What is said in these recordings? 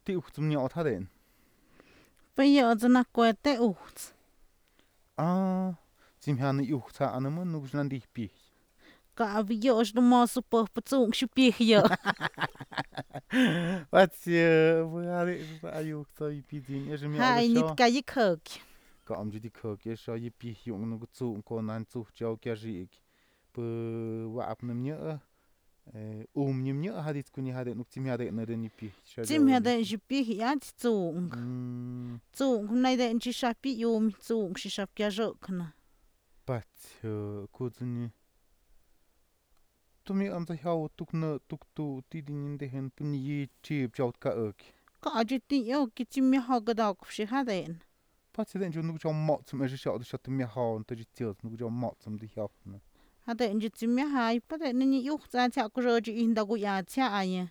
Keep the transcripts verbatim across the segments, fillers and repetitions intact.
ti uchtum ni othaden. Bây giờ nó quẹt té út. Ah, sim han uchtha anama nugnan di pi. Cả bây giờ nó mò sụp bớt xuống xí bì giờ. Watje, wo hade ayu so i pi din er mi Hai nít ogasho. cái gì khờ. Ka am judi khok ye sho i pi yung nu tsu ko nan tsu chao kya rik. Pu wa ap nam nya. Um nim nya hadit kuni hade nuk tim hade na den pi. Chim hè đen xí bì ya xuống. Mm. Xuống hôm nay đen chỉ sắp bì yum xuống xí sắp kia rợ khana. Pat ko tsuni. Tumi am ta hau tuk na tuk tu ti din de hen pun yi chip chao ka ok. Cả chỉ tin yêu cái chim mẹ họ cái đầu cũng sẽ hát đen. Pat se den jo nuk chao mo tsum e shao de shat mi hau ta ji tios nuk chao mo tsum di hau na. Hát đen chỉ chim mẹ hai, bắt đen nên yêu ra chả có rồi chỉ in đâu có ya chả ai.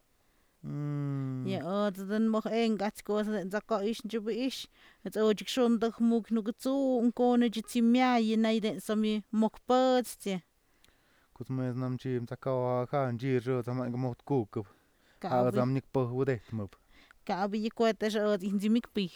Mm. Ja, oh, dan mag een gats ko da ko is je be is. Het o ik schon da mug nu gezu un ko ne je timia je nei den sami mok pötste. Kut me nam chim ta ka ka ji ro ta ma mo ku ku. Ka Ha bi zam nik po wo de tmup. ka bi ko ta je in ji mik pi.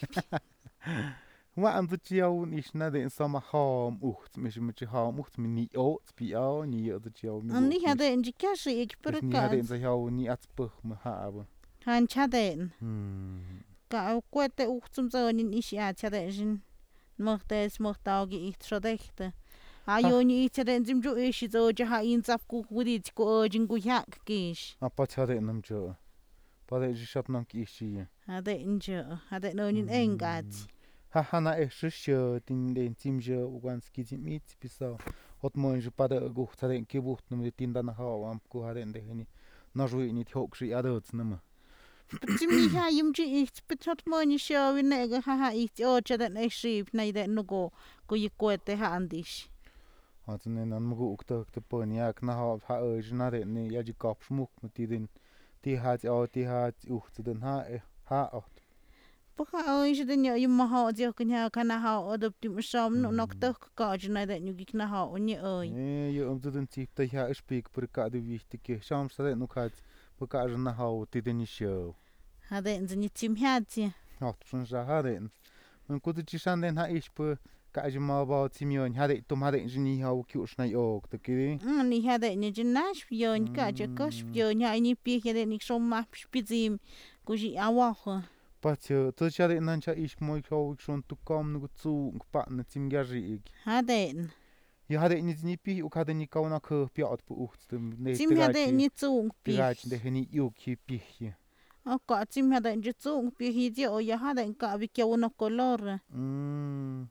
Wa am tu chiao is na de sama ham ucht me me chi ham ucht me ni o spi au ni o tu chiao mi. An ni hade in ji kashi ik per Ni ka. hade in sa hau ni at po me ha abo. Han cha den. Hmm. Ka ko te u zum zo ni is ja cha den jin. Mocht es mocht au gi ich scho dechte. Ayo ni cha den jim jo is zo je ha in zap ku wudi ko jin gu yak kish. A pa cha de nam cho. Pa de ji shap nam ki shi. Hade in jo, hade no ni en gats. Ha ha na e shi tin den tim je u gan ski tim mit pisa. Hot mo je pa de gu ta den ki bucht num de tin da na ha am ku ha den de ni. Na ju ni thok shi adots nam. Jim ni ha yum ji ich betot mo ni show in ne ha ha ich o cha den e ship nei den no go go ye ko te ha andish. Ha tun nan mo gu ukta te po ni ak na ha ha e jna de ni ya ji kap smuk mit ti den. Ti hat au ti hat u te den ha ha ot. Po ha o ich den yo yum ha je ko nya kana ha o do tim shom no nok to ka ji nei den you na ha o ni oi. E yo um te den ti te ha speak per ka de wichtige sham sa de no hat po ka jna ha o ti den ni show. Ha den ni tim ha ti. Hot schon sa ha den. Man ku ti shan den ha ich po ka ji ma ba ti mi on ha de tum ha de ni ha o ki us na yo te ki. Mm ni ha den ni jin nash yo ni ka je ko yo nya ni pi he den ni shom ma spizim ku ji awa ho. Pa che to cha de nan cha ich mo ko schon tu kom nu zu pa na tim ga ri. Ha den. Ja ha de ni ni pi u ka de ni ka na ko pi ot pu ucht dem ne Jim ha den ni zu pi. Pi de ni yu ki pi. O ka chim ha den ju zu pi hi je o ya ha den ka bi ke no color. Mm.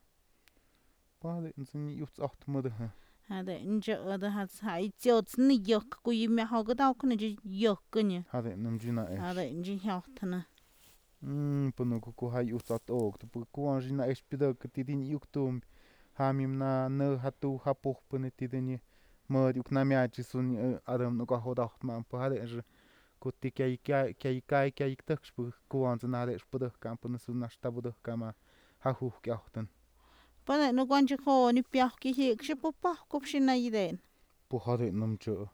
Pa de ni yu acht mo de. Ha den je o da ha sai je ni yok ku yi me ha ga da ku ne je yok ne. Ha de nam jina e. Ha den je ha ta na. Mm, po no ku ha yu sat ok to ku an jina e spida ke ti din yu tum. Ha mi na no ha tu ha po po ne ti den ni. Mo yu na mi a chi sun adam no ka ho da ma po ha de ku ti ke ke ke ke ke ke tak spu ku an na de spu de kam po na sun na sta bu de kama ha hu ke ahten. Pa den no kwan je ho ni pi ki hi ke po pa ku shi na yi den. Po ha de nam cho.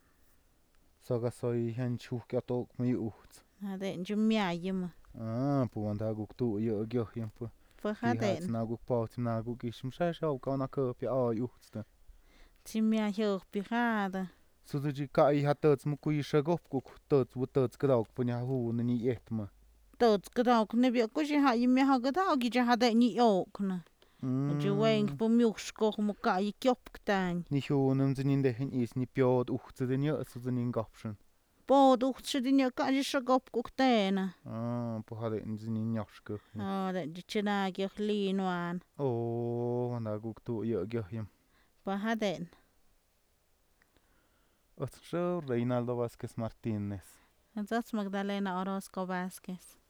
Sa ga so i hen chu ke to mi u. Ha den je mi a yi ma. Ah, po an da gu tu yo gyo him po. Pa ha den. Na gu pa ti na gu ki shim sha sha ka na ko pi a yu sta. Chim mi a hi pi ha da. Su du ji ka i ha to mu ku i sha go ku to bu to ka da po nya hu na ni et ma. To ka da ku ne bi ku shi ha yi me ha ga da gi je ha den ni o ku na. Je wen po mi sko mo ka i kyop ktan. Ni hu num zin de hin is ni piod u zu den yo su zin goption. Po du chi din yo ka ji sha gop ku ktan. Ah, po ha de zin ni nyasko. Ha den je china gi li noan. Oh, an da gu tu yo gyo him. Pa ha den. Otro Reinaldo Vázquez Martínez. Entonces Magdalena Orozco Vázquez.